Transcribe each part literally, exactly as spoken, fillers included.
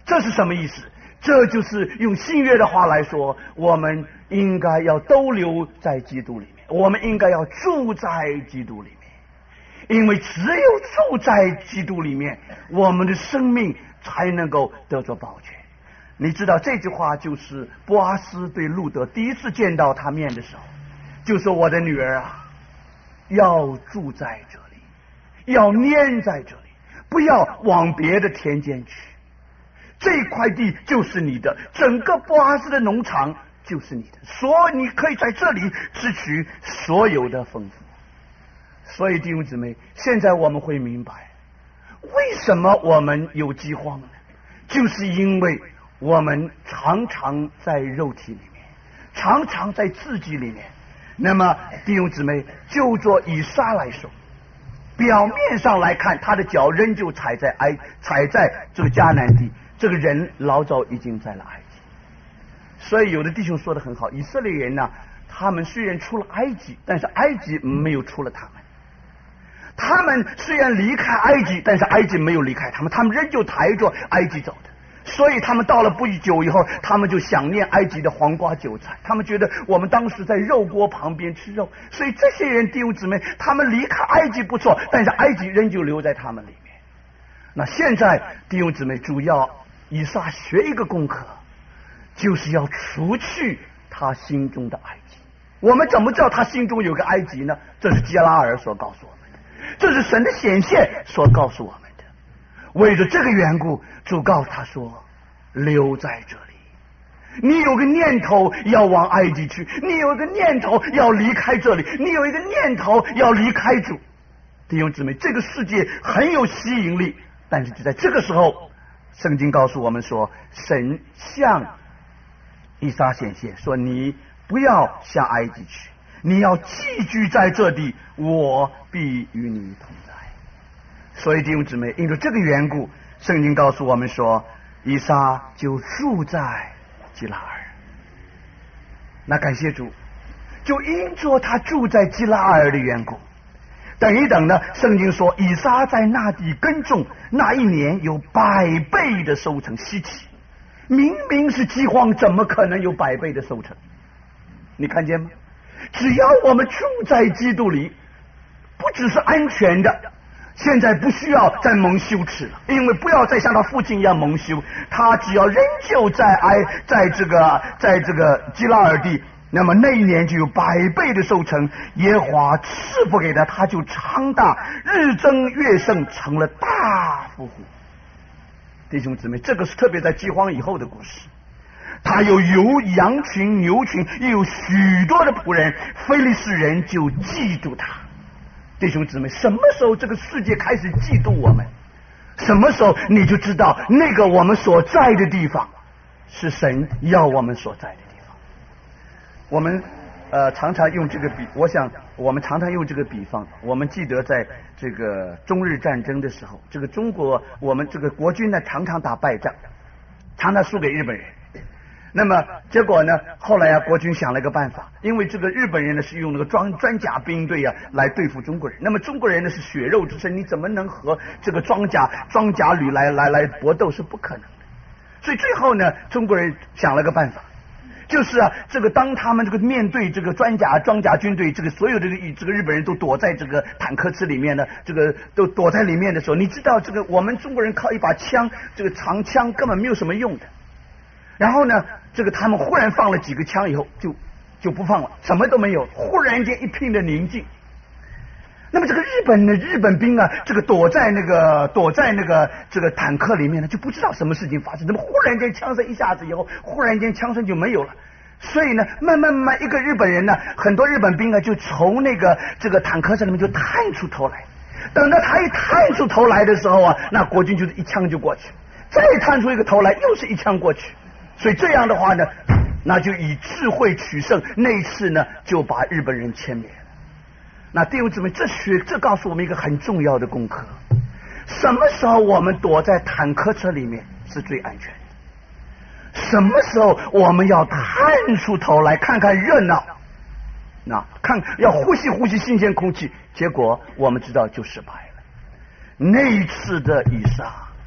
这是什么意思？这就是用新约的话来说，我们应该要都留在基督里面，我们应该要住在基督里面，因为只有住在基督里面，我们的生命才能够得着保全。你知道这句话就是波阿斯对路德第一次见到他面的时候就说，我的女儿啊，要住在这里，要黏在这里，不要往别的田间去，这块地就是你的，整个波阿斯的农场就是你的，所以你可以在这里支取所有的丰富。所以弟兄姊妹，现在我们会明白为什么我们有饥荒呢？就是因为我们常常在肉体里面，常常在自己里面。那么弟兄姊妹，就做以撒来说，表面上来看，他的脚仍旧踩在埃踩在这个迦南地，这个人老早已经在了埃及。所以有的弟兄说得很好，以色列人呢，他们虽然出了埃及，但是埃及没有出了他们。他们虽然离开埃及，但是埃及没有离开他们，他们仍旧抬着埃及走的。所以他们到了不久以后，他们就想念埃及的黄瓜韭菜，他们觉得我们当时在肉锅旁边吃肉。所以这些人弟兄姊妹，他们离开埃及不错，但是埃及仍旧留在他们里面。那现在弟兄姊妹，主要以撒学一个功课，就是要除去他心中的埃及。我们怎么知道他心中有个埃及呢？这是基拉尔所告诉我们的，这是神的显现所告诉我们的。为着这个缘故，主告诉他说，留在这里。你有个念头要往埃及去，你有一个念头要离开这里，你有一个念头要离开主。弟兄姊妹，这个世界很有吸引力，但是就在这个时候，圣经告诉我们说，神向以撒显现说，你不要向埃及去，你要寄居在这地，我必与你同在。所以弟兄姊妹，因着这个缘故，圣经告诉我们说，以撒就住在基拉尔。那感谢主，就因着他住在基拉尔的缘故，等一等呢，圣经说以撒在那地耕种，那一年有百倍的收成。稀奇，明明是饥荒，怎么可能有百倍的收成？你看见吗？只要我们住在基督里，不只是安全的，现在不需要再蒙羞耻了，因为不要再像他父亲一样蒙羞，他只要仍旧在埃在这个在这个基拉尔地，那么那一年就有百倍的收成。耶和华赐福给他，他就昌大，日增月盛，成了大富户。弟兄姊妹，这个是特别在饥荒以后的故事。他有有羊群牛群，又有许多的仆人，非利士人就嫉妒他。弟兄姊妹，什么时候这个世界开始嫉妒我们，什么时候你就知道那个我们所在的地方是神要我们所在的地方。我们呃常常用这个比，我想我们常常用这个比方。我们记得在这个中日战争的时候，这个中国我们这个国军呢常常打败仗，常常输给日本人。那么结果呢，后来啊国军想了一个办法，因为这个日本人呢是用那个装装甲兵队啊来对付中国人，那么中国人呢是血肉之身，你怎么能和这个装甲装甲旅来来来搏斗，是不可能的。所以最后呢，中国人想了个办法，就是啊这个当他们这个面对这个装甲装甲军队，这个所有的这个日本人都躲在这个坦克车里面呢，这个都躲在里面的时候，你知道这个我们中国人靠一把枪，这个长枪根本没有什么用的。然后呢，这个他们忽然放了几个枪以后，就就不放了，什么都没有，忽然间一片的宁静。那么这个日本的日本兵啊，这个躲在那个躲在那个这个坦克里面呢，就不知道什么事情发生。那么忽然间枪声一下子以后，忽然间枪声就没有了。所以呢，慢慢慢慢，一个日本人呢，很多日本兵啊，就从那个这个坦克车里面就探出头来。等到他一探出头来的时候啊，那国军就是一枪就过去，再探出一个头来，又是一枪过去。所以这样的话呢，那就以智慧取胜，那一次呢就把日本人歼灭了。那弟兄姊妹，这学这告诉我们一个很重要的功课：什么时候我们躲在坦克车里面是最安全的？什么时候我们要探出头来看看热闹？那看要呼吸呼吸新鲜空气，结果我们知道就失败了。那一次的以撒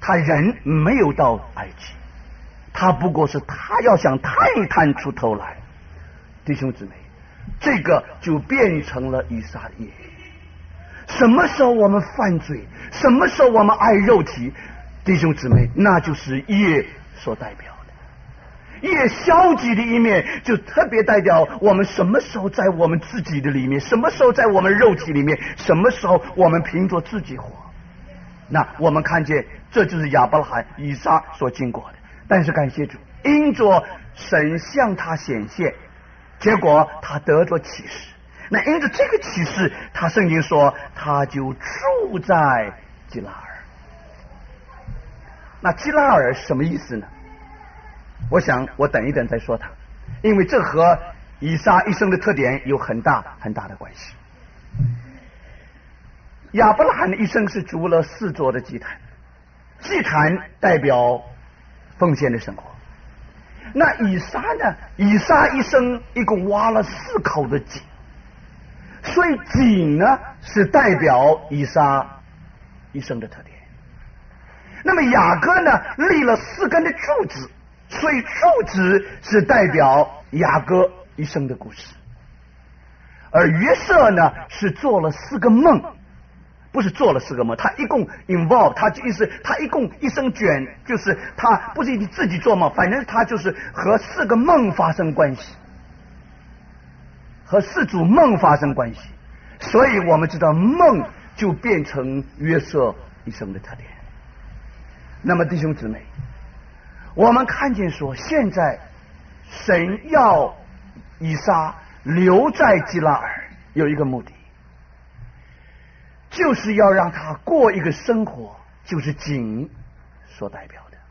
他人没有到埃及，他不过是他要想探探出头来。弟兄姊妹，这个就变成了以撒的业。什么时候我们犯罪，什么时候我们爱肉体，弟兄姊妹，那就是业所代表的。业消极的一面就特别代表我们什么时候在我们自己的里面，什么时候在我们肉体里面，什么时候我们凭着自己活。那我们看见这就是亚伯拉罕、以撒所经过的。但是感谢主，因着神向他显现，结果他得着启示。那因着这个启示，他圣经说他就住在基拉尔。那基拉尔什么意思呢？我想我等一等再说它，因为这和以撒一生的特点有很大很大的关系。亚伯拉罕的一生是筑了四座的祭坛，祭坛代表奉献的生活。那以撒呢？以撒一生一共挖了四口的井，所以井呢是代表以撒一生的特点。那么雅各呢立了四根的柱子，所以柱子是代表雅各一生的故事。而约瑟呢是做了四个梦，不是做了四个梦，他一共 involve， 他意思他一共一生卷，就是他不是自己做梦，反正他就是和四个梦发生关系，和四组梦发生关系，所以我们知道梦就变成约瑟一生的特点。那么弟兄姊妹，我们看见说现在神要以撒留在基拉尔有一个目的，就是要让他过一个生活，就是井所代表的。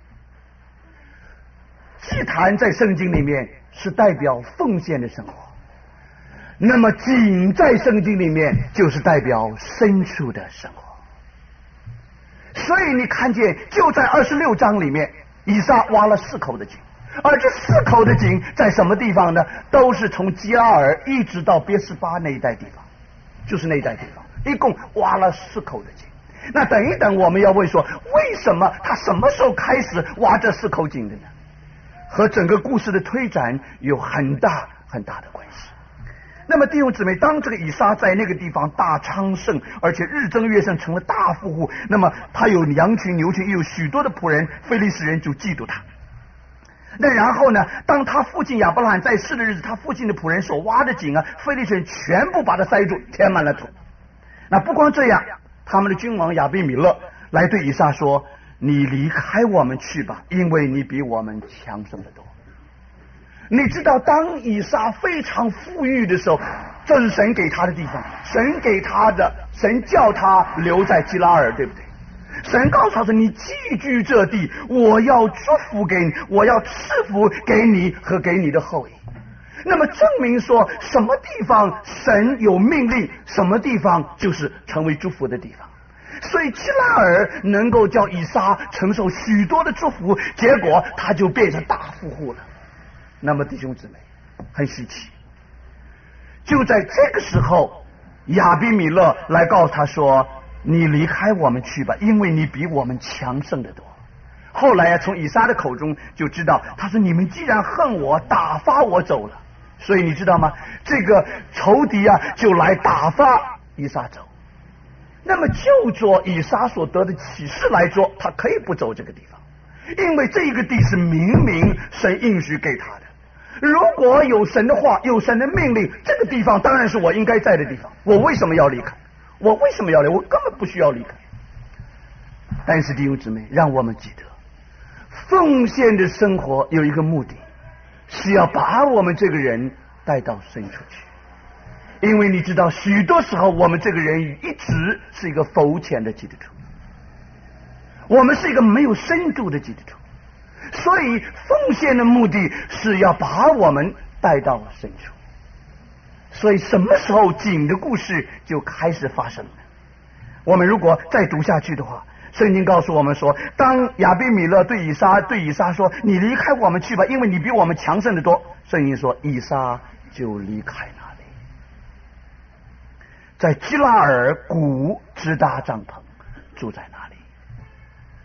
祭坛在圣经里面是代表奉献的生活，那么井在圣经里面就是代表牲畜的生活。所以你看见就在二十六章里面，以撒挖了四口的井，而这四口的井在什么地方呢？都是从基拉尔一直到别是巴那一带地方，就是那一带地方一共挖了四口的井。那等一等我们要问说，为什么他什么时候开始挖这四口井的呢？和整个故事的推展有很大很大的关系。那么弟兄姊妹，当这个以撒在那个地方大昌盛，而且日增月盛，成了大富户，那么他有羊群牛群，也有许多的仆人，非利士人就嫉妒他。那然后呢，当他父亲亚伯拉罕在世的日子，他父亲的仆人所挖的井啊，非利士人全部把它塞住，填满了土。那不光这样，他们的君王亚比米勒来对以撒说，你离开我们去吧，因为你比我们强盛得多。你知道当以撒非常富裕的时候，这是神给他的地方，神给他的，神叫他留在基拉尔，对不对？神告诉他说，你寄居这地，我要祝福给你，我要赐福给你和给你的后裔。那么证明说什么地方神有命令，什么地方就是成为祝福的地方。所以基拉尔能够叫以撒承受许多的祝福，结果他就变成大富户了。那么弟兄姊妹，很稀奇，就在这个时候，亚比米勒来告诉他说，你离开我们去吧，因为你比我们强盛得多。后来啊，从以撒的口中就知道，他说你们既然恨我，打发我走了。所以你知道吗？这个仇敌啊，就来打发以撒走。那么就着以撒所得的启示来说，他可以不走这个地方，因为这个地是明明神应许给他的。如果有神的话，有神的命令，这个地方当然是我应该在的地方，我为什么要离开？我为什么要离开？我根本不需要离开。但是弟兄姊妹，让我们记得，奉献的生活有一个目的，是要把我们这个人带到深处去。因为你知道，许多时候我们这个人一直是一个浮浅的基督徒，我们是一个没有深度的基督徒，所以奉献的目的是要把我们带到深处。所以什么时候井的故事就开始发生了？我们如果再读下去的话，圣经告诉我们说，当亚比米勒对以撒对以撒说，你离开我们去吧，因为你比我们强盛得多。圣经说以撒就离开那里，在基拉尔谷支搭帐篷，住在那里。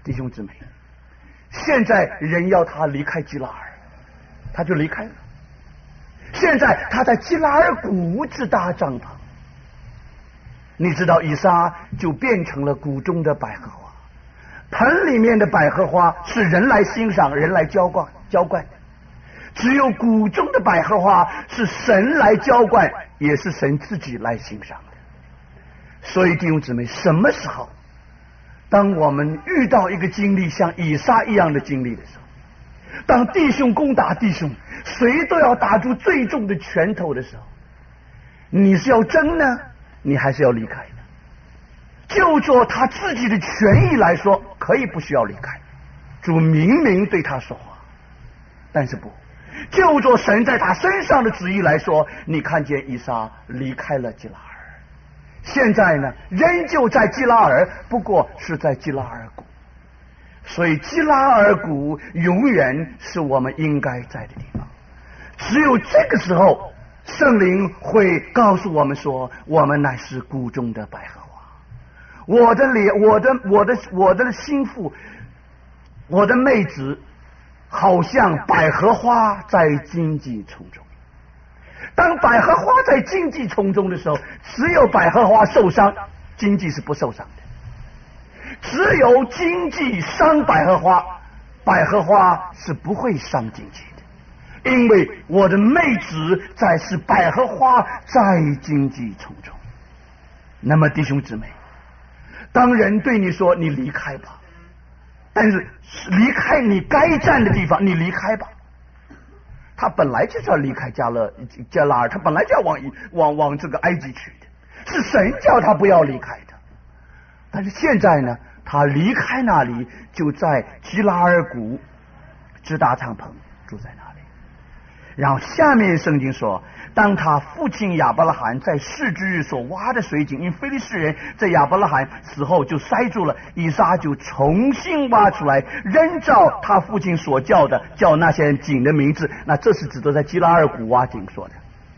弟兄姊妹，现在人要他离开基拉尔，他就离开了。现在他在基拉尔谷支搭帐篷，你知道以撒就变成了谷中的百合花，盆里面的百合花是人来欣赏人来浇灌浇灌的，只有谷中的百合花是神来浇灌，也是神自己来欣赏的。所以弟兄姊妹，什么时候当我们遇到一个经历像以撒一样的经历的时候，当弟兄攻打弟兄，谁都要打出最重的拳头的时候，你是要争呢，你还是要离开呢？就做他自己的权益来说，可以不需要离开，主明明对他说话，但是不，就做神在他身上的旨意来说，你看见以撒离开了基拉尔，现在呢仍旧在基拉尔，不过是在基拉尔谷。所以基拉尔谷永远是我们应该在的地方。只有这个时候，圣灵会告诉我们说，我们乃是谷中的百合花。我的脸，我的我的我的心腹，我的妹子，好像百合花在荆棘丛中。当百合花在荆棘丛中的时候，只有百合花受伤，荆棘是不受伤的。只有荆棘伤百合花，百合花是不会伤荆棘的，因为我的妹子在是百合花在荆棘丛中。那么弟兄姊妹，当人对你说你离开吧，但是离开你该站的地方，你离开吧。他本来就是要离开加勒加拉尔，他本来就要往往往这个埃及去的，是神叫他不要离开的。但是现在呢，他离开那里，就在基拉尔谷支搭帐篷，住在那里。然后下面圣经说，当他父亲亚伯拉罕在世之日所挖的水井，因非利士人在亚伯拉罕死后就塞住了，以撒就重新挖出来，仍照他父亲所叫的，叫那些井的名字。那这是指的在基拉尔谷挖井说的。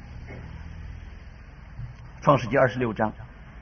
创世纪二十六章。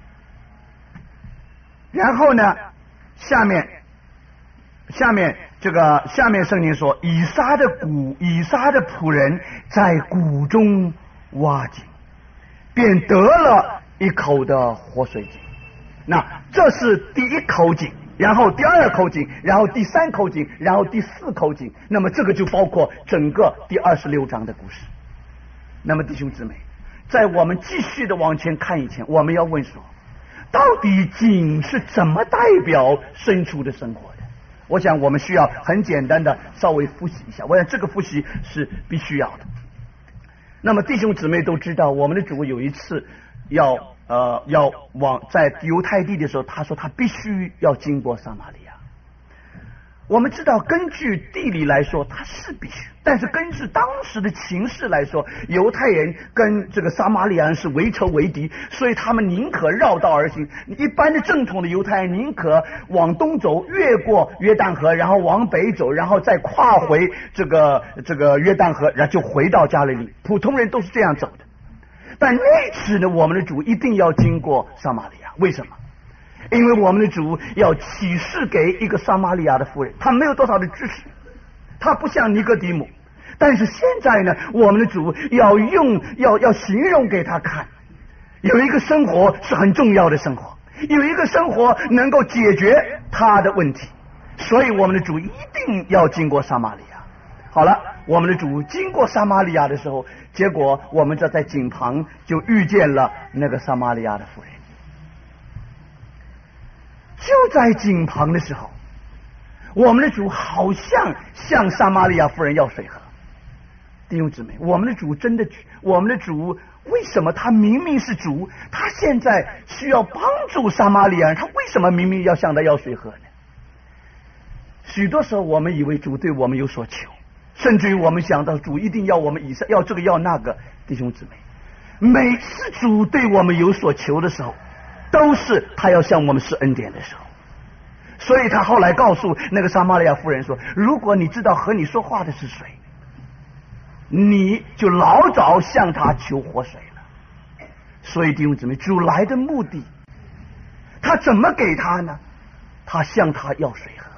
然后呢，下面下面这个下面圣经说，以撒的谷以撒的仆人在谷中挖井，便得了一口的活水井。那这是第一口井，然后第二口井，然后第三口井，然后第四口井。那么这个就包括整个第二十六章的故事。那么弟兄姊妹，在我们继续的往前看以前，我们要问说，到底井是怎么代表牲畜的生活的？我想我们需要很简单的稍微复习一下，我想这个复习是必须要的。那么弟兄姊妹都知道，我们的主有一次要呃要往在犹太地的时候，他说他必须要经过撒玛利亚。我们知道根据地理来说它是必须，但是根据当时的情势来说，犹太人跟这个撒玛利亚人是为仇为敌，所以他们宁可绕道而行。一般的正统的犹太人宁可往东走，越过约旦河，然后往北走，然后再跨回这个这个约旦河，然后就回到加利利。普通人都是这样走的。但那次呢，我们的主一定要经过撒玛利亚，为什么？因为我们的主要启示给一个撒玛利亚的妇人，他没有多少的知识，他不像尼哥底母，但是现在呢，我们的主要用要要形容给他看，有一个生活是很重要的生活，有一个生活能够解决他的问题，所以我们的主一定要经过撒玛利亚。好了，我们的主经过撒玛利亚的时候，结果我们这在井旁就遇见了那个撒玛利亚的妇人。就在井旁的时候，我们的主好像向撒玛利亚妇人要水喝。弟兄姊妹，我们的主真的，我们的主为什么他明明是主，他现在需要帮助撒玛利亚人，他为什么明明要向他要水喝呢？许多时候我们以为主对我们有所求，甚至于我们想到主一定要我们以上要这个要那个。弟兄姊妹，每次主对我们有所求的时候，都是他要向我们施恩典的时候。所以他后来告诉那个撒玛利亚妇人说，如果你知道和你说话的是谁，你就老早向他求活水了。所以弟兄姊妹，主来的目的，他怎么给他呢？他向他要水喝。